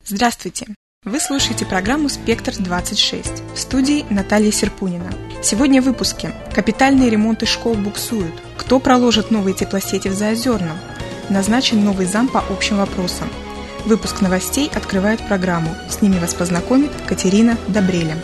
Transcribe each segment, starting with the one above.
Здравствуйте! Вы слушаете программу «Спектр-26». В студии Наталья Серпунина. Сегодня в выпуске. Капитальные ремонты школ буксуют. Кто проложит новые теплосети в Заозерном? Назначен новый зам по общим вопросам. Выпуск новостей открывает программу. С ними вас познакомит Катерина Добреля.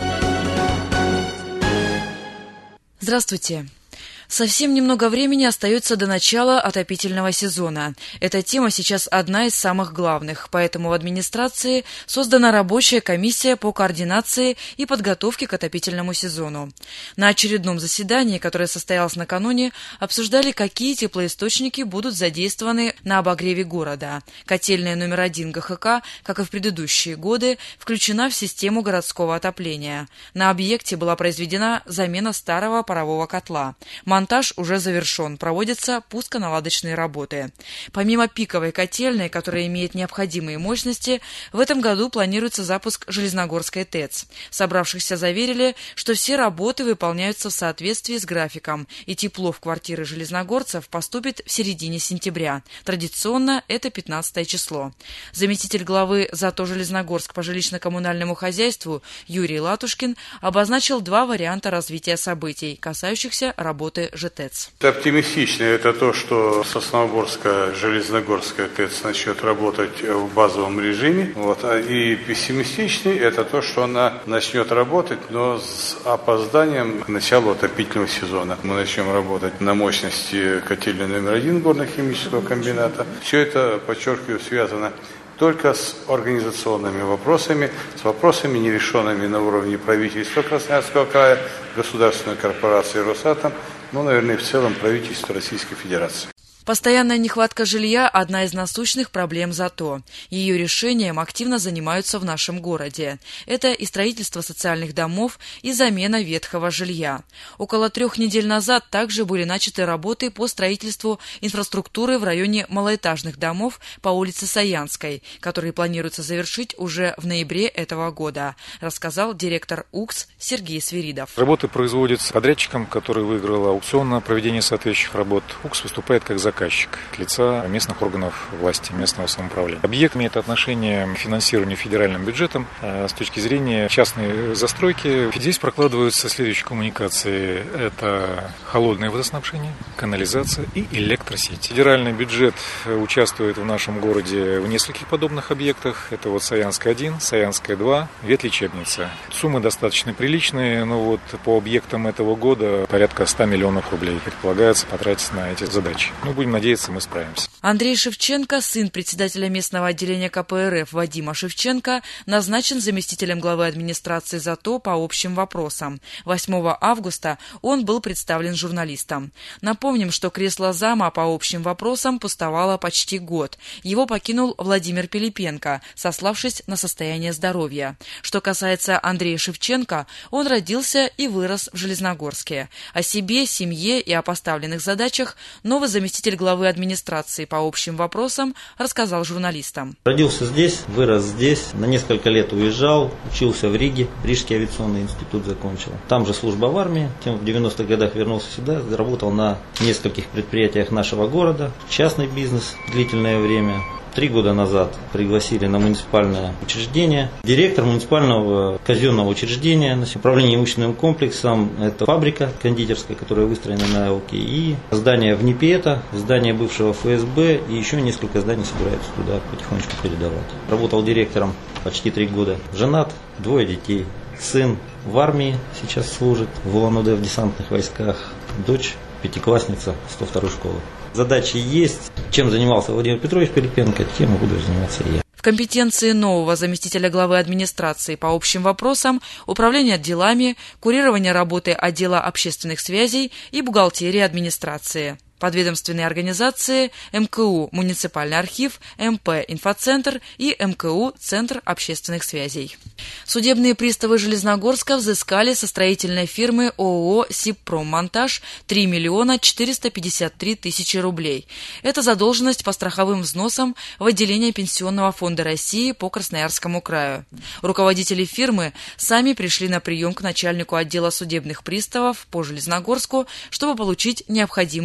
Здравствуйте! Совсем немного времени остается до начала отопительного сезона. Эта тема сейчас одна из самых главных, поэтому в администрации создана рабочая комиссия по координации и подготовке к отопительному сезону. На очередном заседании, которое состоялось накануне, обсуждали, какие теплоисточники будут задействованы на обогреве города. Котельная номер 1 ГХК, как и в предыдущие годы, включена в систему городского отопления. На объекте была произведена замена старого парового котла. Монтаж уже завершен, проводятся пусконаладочные работы. Помимо пиковой котельной, которая имеет необходимые мощности, в этом году планируется запуск Железногорской ТЭЦ. Собравшихся заверили, что все работы выполняются в соответствии с графиком, и тепло в квартиры железногорцев поступит в середине сентября. Традиционно это 15 число. Заместитель главы ЗАТО Железногорск по жилищно-коммунальному хозяйству Юрий Латушкин обозначил два варианта развития событий, касающихся работы ЖТЭЦ. Оптимистично это то, что Сосновоборская, Железногорская ТЭЦ начнет работать в базовом режиме. И пессимистичный это то, что она начнет работать, но с опозданием к началу отопительного сезона. Мы начнем работать на мощности котельной номер 1 горно-химического комбината. Все это, подчеркиваю, связано только с организационными вопросами, с вопросами, нерешенными на уровне правительства Красноярского края, государственной корпорации «Росатом», наверное, в целом правительства Российской Федерации. Постоянная нехватка жилья – одна из насущных проблем ЗАТО. Ее решением активно занимаются в нашем городе. Это и строительство социальных домов, и замена ветхого жилья. Около 3 недель назад также были начаты работы по строительству инфраструктуры в районе малоэтажных домов по улице Саянской, которые планируется завершить уже в ноябре этого года, рассказал директор УКС Сергей Свиридов. Работы производятся подрядчиком, который выиграл аукцион на проведение соответствующих работ. УКС выступает как заказчик от лица местных органов власти, местного самоуправления. Объект имеет отношение к финансированию федеральным бюджетом. С точки зрения частной застройки здесь прокладываются следующие коммуникации. Это холодное водоснабжение, канализация и электросеть. Федеральный бюджет участвует в нашем городе в нескольких подобных объектах. Это Саянская 1, Саянская 2, ветлечебница. Суммы достаточно приличные, но по объектам этого года порядка 100 миллионов рублей предполагается потратить на эти задачи. Будем надеяться, мы справимся. Андрей Шевченко, сын председателя местного отделения КПРФ Вадима Шевченко, назначен заместителем главы администрации ЗАТО по общим вопросам. 8 августа он был представлен журналистам. Напомним, что кресло зама по общим вопросам пустовало почти год. Его покинул Владимир Пилипенко, сославшись на состояние здоровья. Что касается Андрея Шевченко, он родился и вырос в Железногорске. О себе, семье и о поставленных задачах новый заместитель главы администрации по общим вопросам рассказал журналистам. Родился здесь, вырос здесь, на несколько лет уезжал, учился в Риге, Рижский авиационный институт закончил. Там же служба в армии, тем в 90-х годах вернулся сюда, работал на нескольких предприятиях нашего города, частный бизнес длительное время. 3 года назад пригласили на муниципальное учреждение. Директор муниципального казенного учреждения, управление имущественным комплексом, это фабрика кондитерская, которая выстроена на Элке, и здание в НИПЕТа, здание бывшего ФСБ, и еще несколько зданий собираются туда потихонечку передавать. Работал директором почти 3 года. Женат, 2 детей. Сын в армии сейчас служит, в УЛАН-УД в десантных войсках. Дочь 5-классница 102-й школы. Задачи есть. Чем занимался Владимир Петрович Пилипенко, тем и буду заниматься я. В компетенции нового заместителя главы администрации по общим вопросам управление делами, курирование работы отдела общественных связей и бухгалтерии администрации. Подведомственные организации МКУ «Муниципальный архив», МП «Инфоцентр» и МКУ «Центр общественных связей». Судебные приставы Железногорска взыскали со строительной фирмы ООО «Сибпроммонтаж» 3 миллиона 453 тысячи рублей. Это задолженность по страховым взносам в отделение Пенсионного фонда России по Красноярскому краю. Руководители фирмы сами пришли на прием к начальнику отдела судебных приставов по Железногорску, чтобы получить необходимые разъяснения.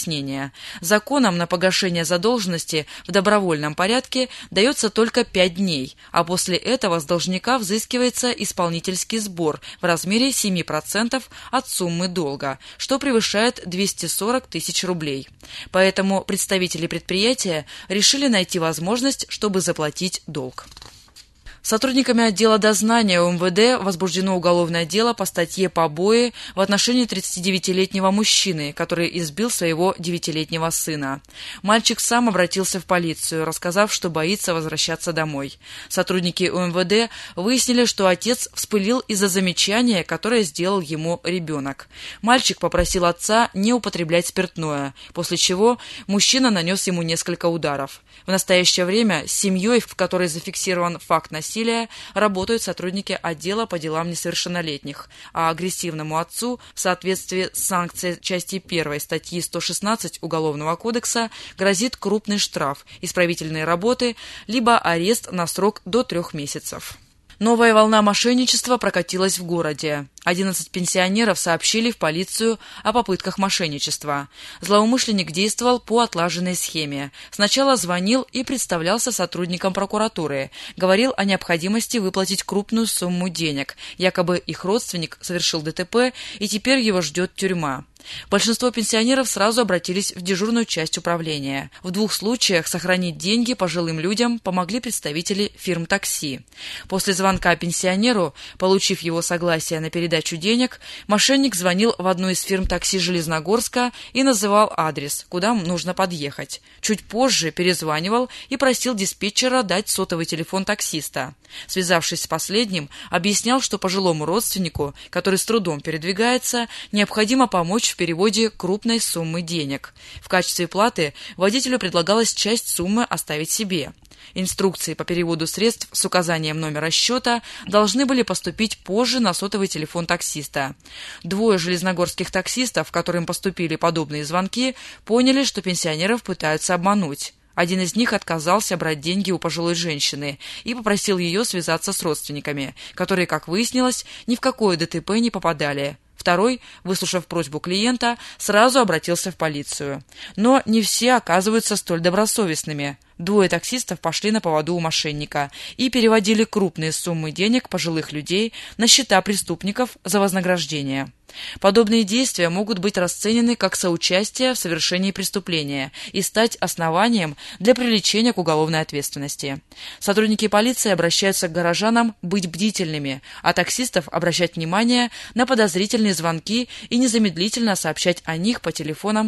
объяснения. Законом на погашение задолженности в добровольном порядке дается только 5 дней, а после этого с должника взыскивается исполнительский сбор в размере 7% от суммы долга, что превышает 240 тысяч рублей. Поэтому представители предприятия решили найти возможность, чтобы заплатить долг. Сотрудниками отдела дознания УМВД возбуждено уголовное дело по статье «Побои» в отношении 39-летнего мужчины, который избил своего 9-летнего сына. Мальчик сам обратился в полицию, рассказав, что боится возвращаться домой. Сотрудники УМВД выяснили, что отец вспылил из-за замечания, которое сделал ему ребенок. Мальчик попросил отца не употреблять спиртное, после чего мужчина нанес ему несколько ударов. В настоящее время с семьей, в которой зафиксирован факт насилия, работают сотрудники отдела по делам несовершеннолетних, а агрессивному отцу в соответствии с санкцией части 1 статьи 116 Уголовного кодекса грозит крупный штраф, исправительные работы, либо арест на срок до 3 месяцев. Новая волна мошенничества прокатилась в городе. 11 пенсионеров сообщили в полицию о попытках мошенничества. Злоумышленник действовал по отлаженной схеме. Сначала звонил и представлялся сотрудником прокуратуры. Говорил о необходимости выплатить крупную сумму денег. Якобы их родственник совершил ДТП, и теперь его ждет тюрьма. Большинство пенсионеров сразу обратились в дежурную часть управления. В 2 случаях сохранить деньги пожилым людям помогли представители фирм такси. После звонка пенсионеру, получив его согласие на передачу денег, мошенник звонил в одну из фирм такси Железногорска и называл адрес, куда нужно подъехать. Чуть позже перезванивал и просил диспетчера дать сотовый телефон таксиста. Связавшись с последним, объяснял, что пожилому родственнику, который с трудом передвигается, необходимо помочь в переводе крупной суммы денег. В качестве платы водителю предлагалось часть суммы оставить себе. Инструкции по переводу средств с указанием номера счета должны были поступить позже на сотовый телефон таксиста. 2 железногорских таксистов, которым поступили подобные звонки, поняли, что пенсионеров пытаются обмануть. Один из них отказался брать деньги у пожилой женщины и попросил ее связаться с родственниками, которые, как выяснилось, ни в какое ДТП не попадали. Второй, выслушав просьбу клиента, сразу обратился в полицию. Но не все оказываются столь добросовестными. 2 таксистов пошли на поводу у мошенника и переводили крупные суммы денег пожилых людей на счета преступников за вознаграждение. Подобные действия могут быть расценены как соучастие в совершении преступления и стать основанием для привлечения к уголовной ответственности. Сотрудники полиции обращаются к горожанам быть бдительными, а таксистов обращать внимание на подозрительные звонки и незамедлительно сообщать о них по телефонам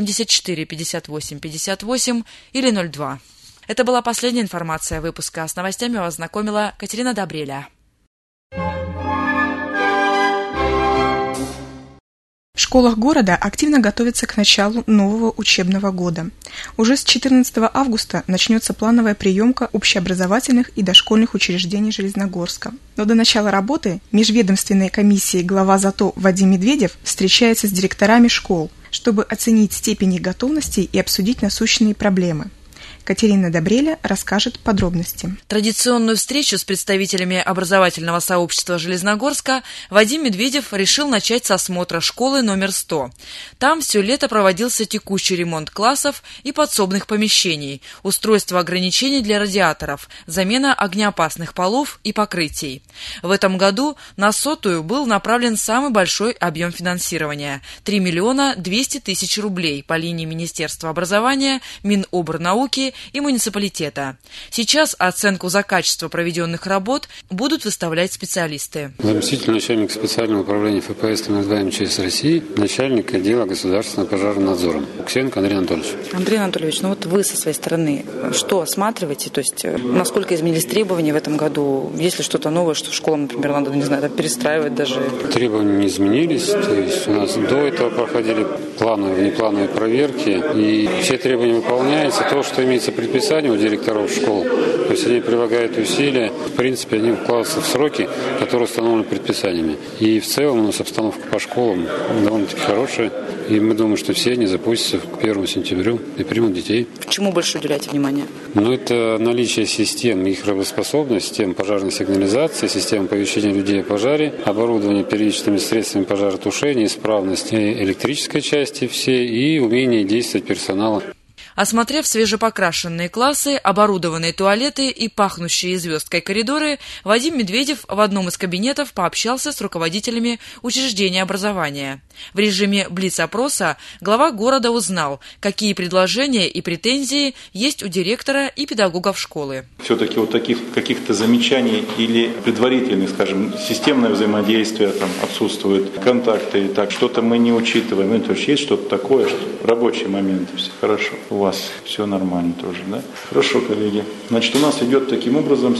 74 58 58 или 02. Это была последняя информация выпуска. С новостями вас знакомила Катерина Добреля. В школах города активно готовятся к началу нового учебного года. Уже с 14 августа начнется плановая приемка общеобразовательных и дошкольных учреждений Железногорска. Но до начала работы межведомственной комиссии глава ЗАТО Вадим Медведев встречается с директорами школ, чтобы оценить степень их готовности и обсудить насущные проблемы. Катерина Добреля расскажет подробности. Традиционную встречу с представителями образовательного сообщества Железногорска Вадим Медведев решил начать с осмотра школы номер 100. Там все лето проводился текущий ремонт классов и подсобных помещений, устройство ограничений для радиаторов, замена огнеопасных полов и покрытий. В этом году на 100-ю был направлен самый большой объем финансирования – 3 миллиона 200 тысяч рублей по линии Министерства образования, Минобрнауки и муниципалитета. Сейчас оценку за качество проведенных работ будут выставлять специалисты. Заместитель начальника специального управления ФПС МСБ МЧС России, начальник отдела государственного пожарного надзора Уксенко Андрей Анатольевич. Андрей Анатольевич, вот вы со своей стороны что осматриваете? То есть насколько изменились требования в этом году? Есть ли что-то новое, что школам, например, надо, не знаю, перестраивать даже? Требования не изменились. То есть у нас до этого проходили плановые, внеплановые проверки, и все требования выполняются. То, что имеет имеется предписание у директоров школ, то есть они прилагают усилия, в принципе, они вкладываются в сроки, которые установлены предписаниями. И в целом у нас обстановка по школам довольно-таки хорошая, и мы думаем, что все они запустятся к 1 сентября и примут детей. Чему больше уделяете внимание? Это наличие систем, их работоспособность, систем пожарной сигнализации, систем оповещения людей о пожаре, оборудование первичными средствами пожаротушения, исправность электрической части всей и умение действовать персонала. Осмотрев свежепокрашенные классы, оборудованные туалеты и пахнущие звездкой коридоры, Вадим Медведев в одном из кабинетов пообщался с руководителями учреждения образования. В режиме блиц-опроса глава города узнал, какие предложения и претензии есть у директора и педагогов школы. Все-таки вот таких каких-то замечаний или предварительных, скажем, системное взаимодействие там отсутствует, контакты, так что-то мы не учитываем. То есть есть что-то такое, что рабочие моменты, все хорошо. У вас все нормально тоже, да? Хорошо, коллеги. Значит, у нас идет таким образом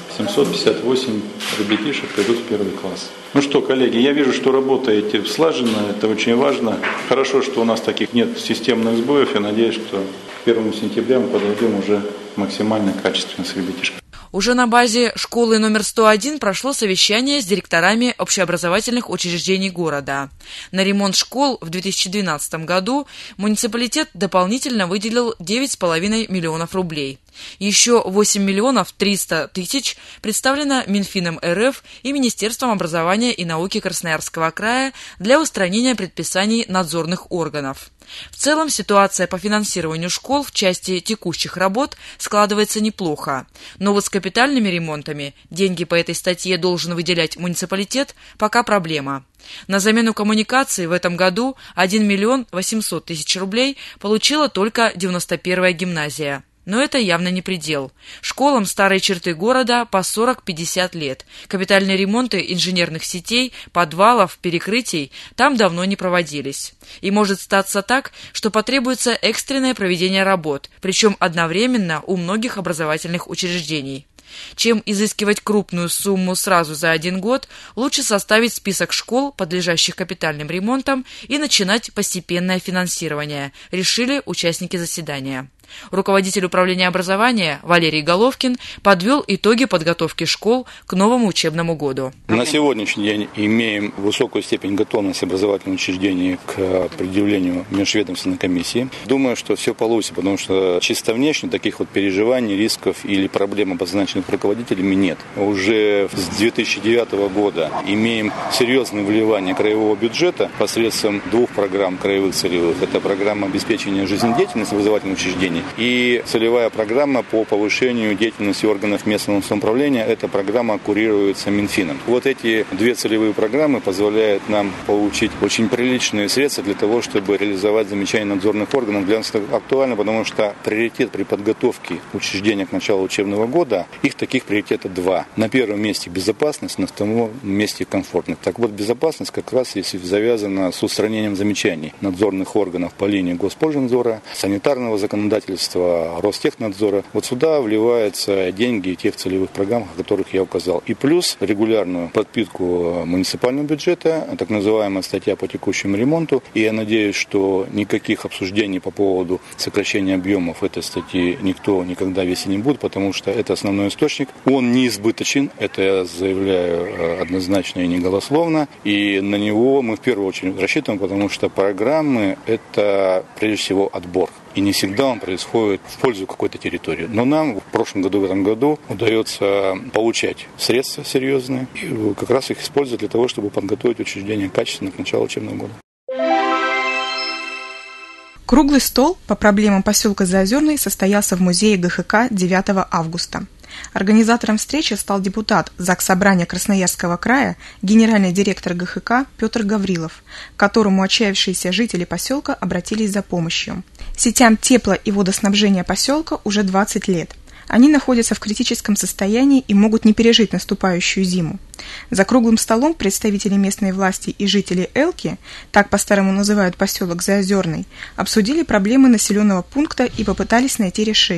758 ребятишек пойдут в 1 класс. Ну что, коллеги, я вижу, что работаете слаженно, это очень важно. Хорошо, что у нас таких нет системных сбоев. Я надеюсь, что к 1 сентября мы подойдем уже максимально качественно с ребятишками. Уже на базе школы номер 101 прошло совещание с директорами общеобразовательных учреждений города. На ремонт школ в 2012 году муниципалитет дополнительно выделил 9,5 миллионов рублей. Еще 8 миллионов 300 тысяч представлено Минфином РФ и Министерством образования и науки Красноярского края для устранения предписаний надзорных органов. В целом ситуация по финансированию школ в части текущих работ складывается неплохо, но вот с капитальными ремонтами деньги по этой статье должен выделять муниципалитет, пока проблема. На замену коммуникаций в этом году 1 миллион 800 тысяч рублей получила только 91-я гимназия. Но это явно не предел. Школам старой черты города по 40-50 лет. Капитальные ремонты инженерных сетей, подвалов, перекрытий там давно не проводились. И может статься так, что потребуется экстренное проведение работ, причем одновременно у многих образовательных учреждений. Чем изыскивать крупную сумму сразу за 1 год, лучше составить список школ, подлежащих капитальным ремонтам, и начинать постепенное финансирование, решили участники заседания. Руководитель управления образования Валерий Головкин подвел итоги подготовки школ к новому учебному году. На сегодняшний день имеем высокую степень готовности образовательных учреждений к предъявлению межведомственной комиссии. Думаю, что все получится, потому что чисто внешне таких вот переживаний, рисков или проблем, обозначенных руководителями, нет. Уже с 2009 года имеем серьезное вливание краевого бюджета посредством 2 программ краевых целевых. Это программа обеспечения жизнедеятельности образовательных учреждений и целевая программа по повышению деятельности органов местного самоуправления. Эта программа курируется Минфином. Вот эти 2 целевые программы позволяют нам получить очень приличные средства для того, чтобы реализовать замечания надзорных органов. Для нас это актуально, потому что приоритет при подготовке учреждения к началу учебного года, их таких приоритетов 2. На первом месте безопасность, на втором месте комфортность. Так вот, безопасность как раз если завязана с устранением замечаний надзорных органов по линии Госпольнадзора, санитарного законодательства, Ростехнадзора. Вот сюда вливаются деньги тех целевых программ, о которых я указал. И плюс регулярную подпитку муниципального бюджета, так называемая статья по текущему ремонту. И я надеюсь, что никаких обсуждений по поводу сокращения объемов этой статьи никто никогда вести не будет, потому что это основной источник. Он не избыточен, это я заявляю однозначно и не голословно. И на него мы в первую очередь рассчитываем, потому что программы – это прежде всего отбор. И не всегда он происходит в пользу какой-то территории. Но нам в прошлом году, в этом году удается получать средства серьезные и как раз их использовать для того, чтобы подготовить учреждение качественно к началу учебного года. Круглый стол по проблемам поселка Заозерный состоялся в музее ГХК 9 августа. Организатором встречи стал депутат Заксобрания Красноярского края, генеральный директор ГХК Петр Гаврилов, к которому отчаявшиеся жители поселка обратились за помощью. Сетям тепло- и водоснабжения поселка уже 20 лет. Они находятся в критическом состоянии и могут не пережить наступающую зиму. За круглым столом представители местной власти и жители Элки, так по-старому называют поселок Заозерный, обсудили проблемы населенного пункта и попытались найти решение.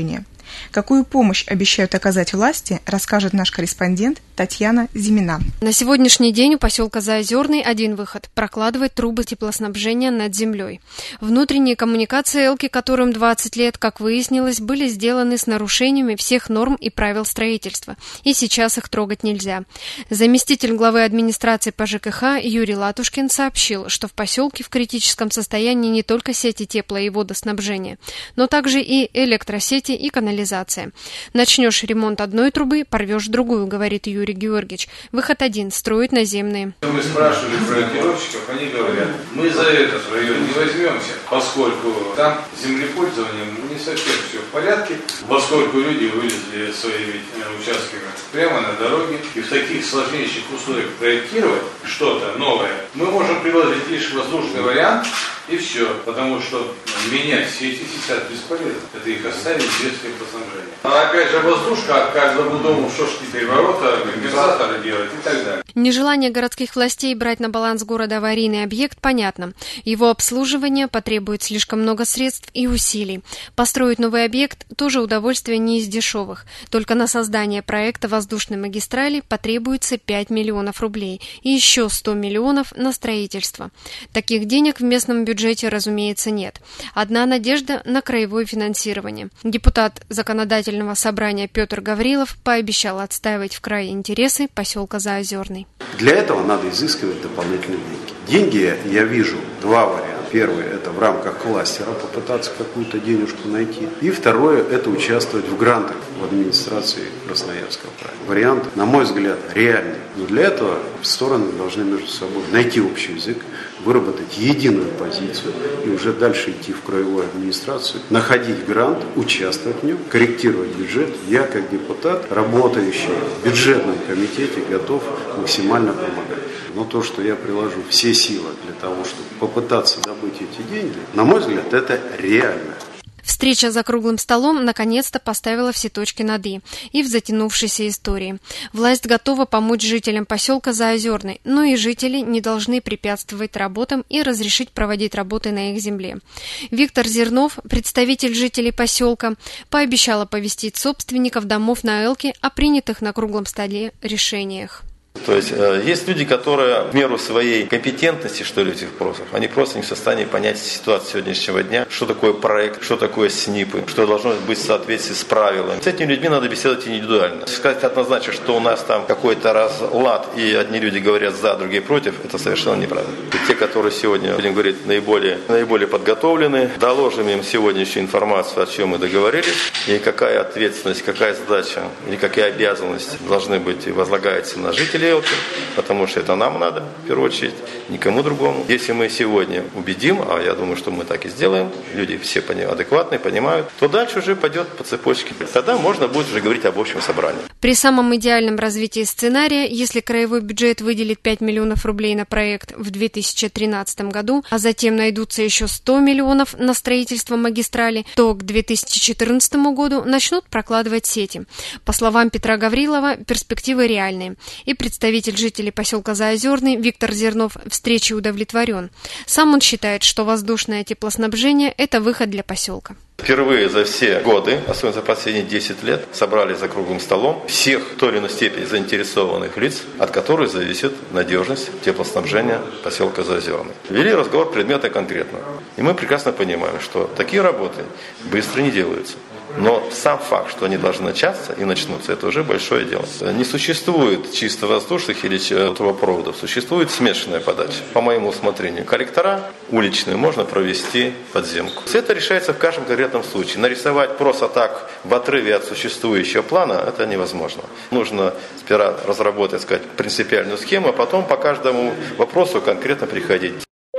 Какую помощь обещают оказать власти, расскажет наш корреспондент Татьяна Зимина. На сегодняшний день у поселка Заозерный один выход – прокладывать трубы теплоснабжения над землей. Внутренние коммуникации Элки, которым 20 лет, как выяснилось, были сделаны с нарушениями всех норм и правил строительства, и сейчас их трогать нельзя. Заместитель главы администрации по ЖКХ Юрий Латушкин сообщил, что в поселке в критическом состоянии не только сети тепло- и водоснабжения, но также и электросети и канализация. Начнешь ремонт одной трубы, порвешь другую, говорит Юрий Георгиевич. Выход один – строить наземные. Мы спрашивали проектировщиков, они говорят, мы за этот район не возьмемся, поскольку там с землепользованием не совсем все в порядке, поскольку люди вылезли своими участками прямо на дороге, и в таких сложнейших условиях проектировать что-то новое мы можем предложить лишь воздушный вариант, и все, потому что менять сети сейчас бесполезно. Это их оставить без теплоснабжения. А опять же воздушка, каждому дому что ж теперь ворота, компенсаторы делать и так далее. Нежелание городских властей брать на баланс города аварийный объект понятно. Его обслуживание потребует слишком много средств и усилий. Построить новый объект – тоже удовольствие не из дешевых. Только на создание проекта воздушной магистрали потребуется 5 миллионов рублей и еще 100 миллионов на строительство. Таких денег в местном бюджете, разумеется, нет. Одна надежда на краевое финансирование. Депутат Законодательного собрания Петр Гаврилов пообещал отстаивать в крае интересы поселка Заозерный. Для этого надо изыскивать дополнительные деньги. Деньги я вижу два варианта. Первый – это в рамках кластера попытаться какую-то денежку найти. И второе – это участвовать в грантах в администрации Красноярского края. Вариант, на мой взгляд, реальный. Но для этого стороны должны между собой найти общий язык, выработать единую позицию и уже дальше идти в краевую администрацию, находить грант, участвовать в нем, корректировать бюджет. Я, как депутат, работающий в бюджетном комитете, готов максимально помогать. Но то, что я приложу все силы для того, чтобы попытаться добыть эти деньги, на мой взгляд, это реально. Встреча за круглым столом наконец-то поставила все точки над «и» в затянувшейся истории. Власть готова помочь жителям поселка Заозерный, но и жители не должны препятствовать работам и разрешить проводить работы на их земле. Виктор Зернов, представитель жителей поселка, пообещал оповестить собственников домов на Элке о принятых на круглом столе решениях. То есть есть люди, которые в меру своей компетентности, что ли, этих вопросов, они просто не в состоянии понять ситуацию сегодняшнего дня, что такое проект, что такое СНИПы, что должно быть в соответствии с правилами. С этими людьми надо беседовать индивидуально. Сказать однозначно, что у нас там какой-то разлад, и одни люди говорят за, другие против, это совершенно неправильно. И те, которые сегодня, будем говорить, наиболее подготовлены, доложим им сегодняшнюю информацию, о чем мы договорились, и какая ответственность, какая задача или какие обязанности должны быть и возлагаются на жителей, потому что это нам надо, в первую очередь, никому другому. Если мы сегодня убедим, а я думаю, что мы так и сделаем, люди все адекватные, понимают, то дальше уже пойдет по цепочке. Тогда можно будет уже говорить об общем собрании. При самом идеальном развитии сценария, если краевой бюджет выделит 5 миллионов рублей на проект в 2013 году, а затем найдутся еще 100 миллионов на строительство магистрали, то к 2014 году начнут прокладывать сети. По словам Петра Гаврилова, перспективы реальные. И представитель жителей поселка Заозерный Виктор Зернов встречей удовлетворен. Сам он считает, что воздушное теплоснабжение – это выход для поселка. Впервые за все годы, особенно за последние 10 лет, собрали за круглым столом всех в той или иной степени заинтересованных лиц, от которых зависит надежность теплоснабжения поселка Заозерный. Вели разговор предметно и конкретно. И мы прекрасно понимаем, что такие работы быстро не делаются. Но сам факт, что они должны начаться и начнутся, это уже большое дело. Не существует чисто воздушных или трубопроводов, существует смешанная подача. По моему усмотрению, коллектора уличные можно провести подземку. Это решается в каждом конкретном случае. Нарисовать просто так в отрыве от существующего плана это невозможно. Нужно сперва разработать, сказать, принципиальную схему, а потом по каждому вопросу конкретно приходить.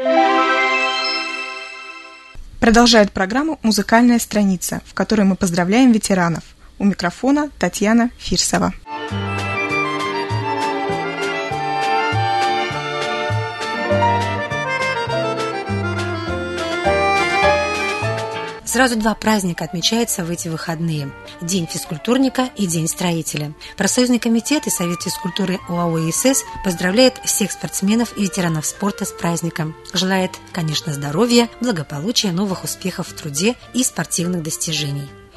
Продолжает программу «Музыкальная страница», в которой мы поздравляем ветеранов. У микрофона Татьяна Фирсова. Сразу два праздника отмечаются в эти выходные. День физкультурника и День строителя. Профсоюзный комитет и Совет физкультуры ОАО ИСС поздравляет всех спортсменов и ветеранов спорта с праздником. Желает, конечно, здоровья, благополучия, новых успехов в труде и спортивных достижений.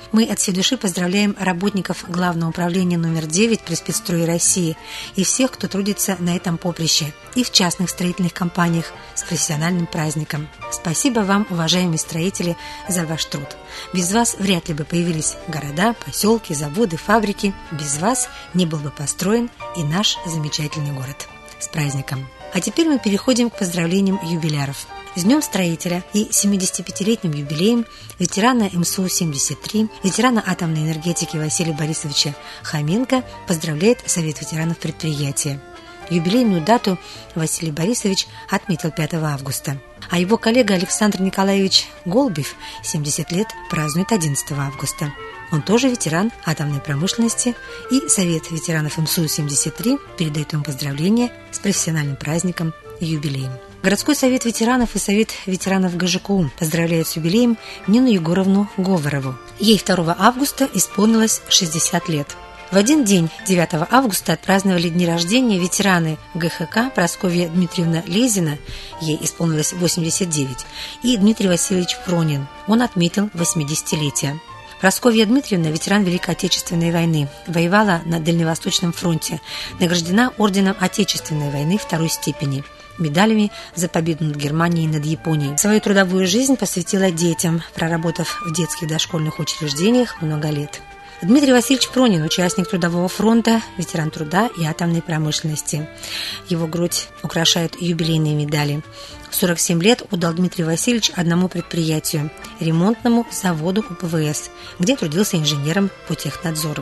Мы от всей души поздравляем работников Главного управления номер 9 при спецстрое России и всех, кто трудится на этом поприще и в частных строительных компаниях с профессиональным праздником. Спасибо вам, уважаемые строители, за ваш труд. Без вас вряд ли бы появились города, поселки, заводы, фабрики. Без вас не был бы построен и наш замечательный город. С праздником! А теперь мы переходим к поздравлениям юбиляров. С Днем Строителя и 75-летним юбилеем ветерана МСУ-73, ветерана атомной энергетики Василия Борисовича Хоменко поздравляет Совет ветеранов предприятия. Юбилейную дату Василий Борисович отметил 5 августа, а его коллега Александр Николаевич Голубев 70 лет празднует 11 августа. Он тоже ветеран атомной промышленности, и Совет ветеранов МСУ-73 передает ему поздравления с профессиональным праздником и юбилеем. Городской совет ветеранов и Совет ветеранов ГЖКУ поздравляют с юбилеем Нину Егоровну Говорову. Ей 2 августа исполнилось 60 лет. В один день, 9 августа, отпраздновали дни рождения ветераны ГХК Прасковья Дмитриевна Лезина, ей исполнилось 89, и Дмитрий Васильевич Пронин, он отметил 80-летие. Прасковья Дмитриевна, ветеран Великой Отечественной войны, воевала на Дальневосточном фронте, награждена орденом Отечественной войны 2 степени, медалями за победу над Германией и над Японией. Свою трудовую жизнь посвятила детям, проработав в детских дошкольных учреждениях много лет. Дмитрий Васильевич Пронин, участник Трудового фронта, ветеран труда и атомной промышленности. Его грудь украшают юбилейные медали. В 47 лет отдал Дмитрий Васильевич одному предприятию – ремонтному заводу УПВС, где трудился инженером по технадзору.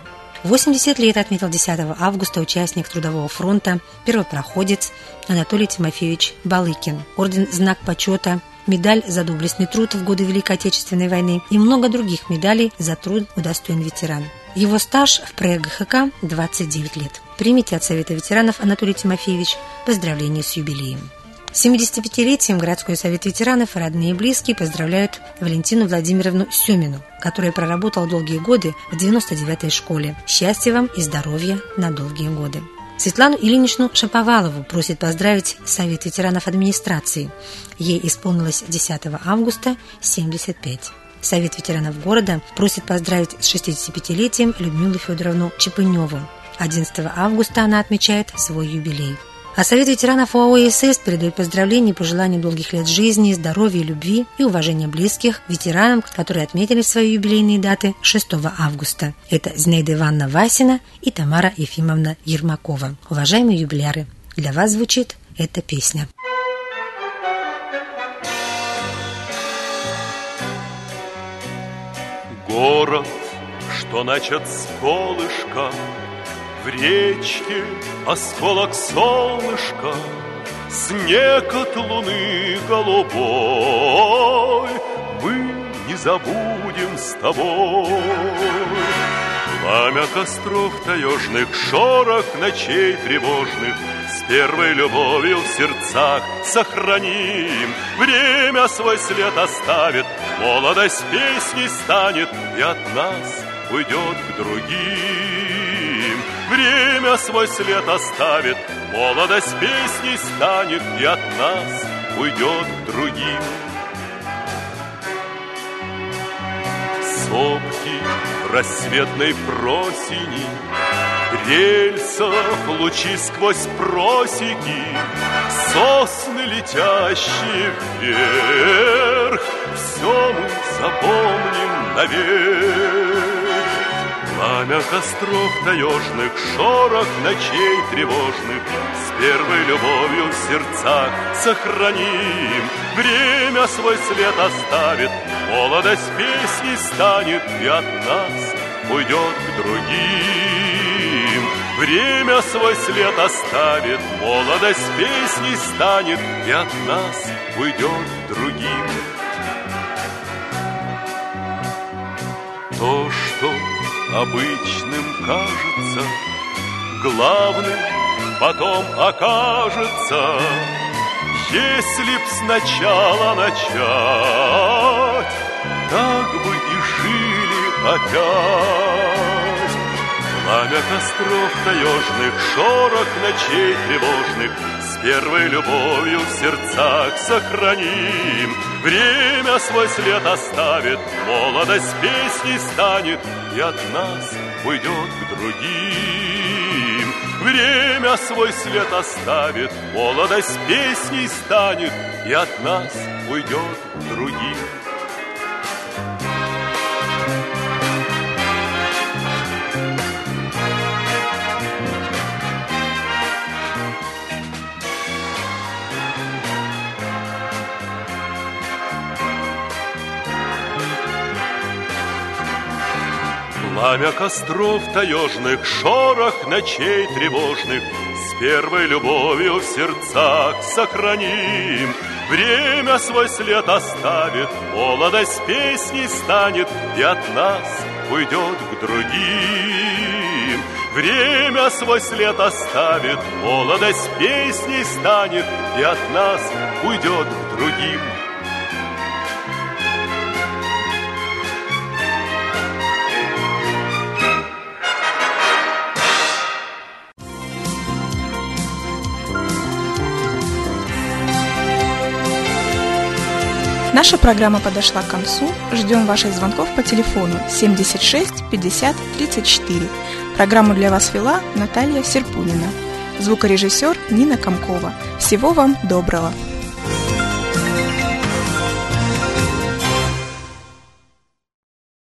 80 лет отметил 10 августа участник Трудового фронта, первопроходец Анатолий Тимофеевич Балыкин. Орден «Знак почета», медаль за доблестный труд в годы Великой Отечественной войны и много других медалей за труд удостоен ветеран. Его стаж в ПГХК 29 лет. Примите от Совета ветеранов, Анатолий Тимофеевич, поздравления с юбилеем. С 75-летием городской совет ветеранов и родные и близкие поздравляют Валентину Владимировну Семину, которая проработала долгие годы в 99-й школе. Счастья вам и здоровья на долгие годы. Светлану Ильиничну Шаповалову просит поздравить Совет ветеранов администрации. Ей исполнилось 10 августа 75. Совет ветеранов города просит поздравить с 65-летием Людмилу Федоровну Чепыневу. 11 августа она отмечает свой юбилей. А Совет ветеранов ОАО СС передает поздравления и пожелания долгих лет жизни, здоровья, любви и уважения близких ветеранам, которые отметили свои юбилейные даты 6 августа. Это Зинаида Ивановна Васина и Тамара Ефимовна Ермакова. Уважаемые юбиляры, для вас звучит эта песня. Город, что начат с колышка, в речке осколок солнышка, снег от луны голубой мы не забудем с тобой. Пламя костров таежных, шорох ночей тревожных, с первой любовью в сердцах сохраним. Время свой след оставит, молодость песней станет и от нас уйдет к другим. Время свой след оставит, молодость песней станет и от нас уйдет к другим. Сопки рассветной просени, рельсов лучи сквозь просеки, сосны, летящие вверх, все мы запомним навек. Пламя костров таежных, шорох ночей тревожных, с первой любовью в сердцах сохраним. Время свой след оставит, молодость песней станет и от нас уйдет к другим. Время свой след оставит, молодость песней станет и от нас уйдет к другим. То, что обычным кажется, главным потом окажется, если б сначала начать, так бы и жили опять. Пламя костров таежных, шорох ночей тревожных, с первой любовью в сердцах сохраним. Время свой след оставит, молодость песней станет и от нас уйдет к другим. Время свой след оставит, молодость песней станет и от нас уйдет к другим. Пламя костров таежных, шорох ночей тревожных с первой любовью в сердцах сохраним. Время свой след оставит, молодость песней станет и от нас уйдет к другим. Время свой след оставит, молодость песней станет и от нас уйдет к другим. Наша программа подошла к концу. Ждем ваших звонков по телефону 76 50 34. Программу для вас вела Наталья Серпунина. Звукорежиссер Нина Комкова. Всего вам доброго!